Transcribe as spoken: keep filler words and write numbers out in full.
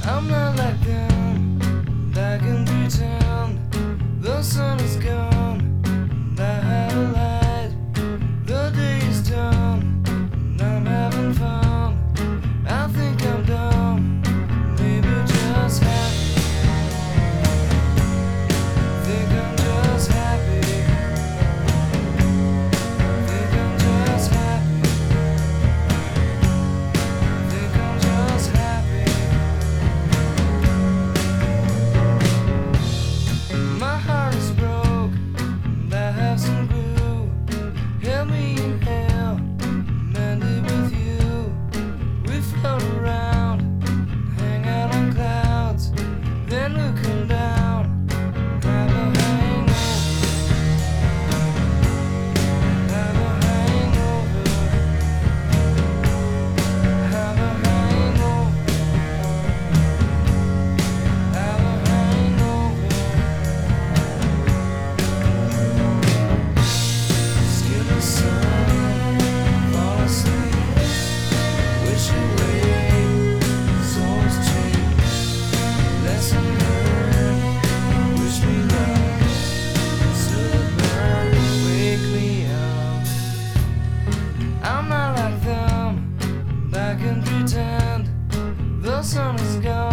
I'm not like them, and I can pretend the sun is gone, and I have a light. The day is done, and I'm having fun. I think I'm dumb, maybe just happy. Think I'm just happy. Think I'm just happy. Think I'm just happy. My heart is broke, and I have some glue. Help me inhale, mend it with you. We float around, hang out on clouds, then we'll come down, have a hangover, have a hangover, have a hangover, have a hangover. Skin the sun, fall asleep, wish away, souls cheap, lesson learned, wish me luck, still burn, wake me up. I'm not like them, and I can pretend the sun is gone.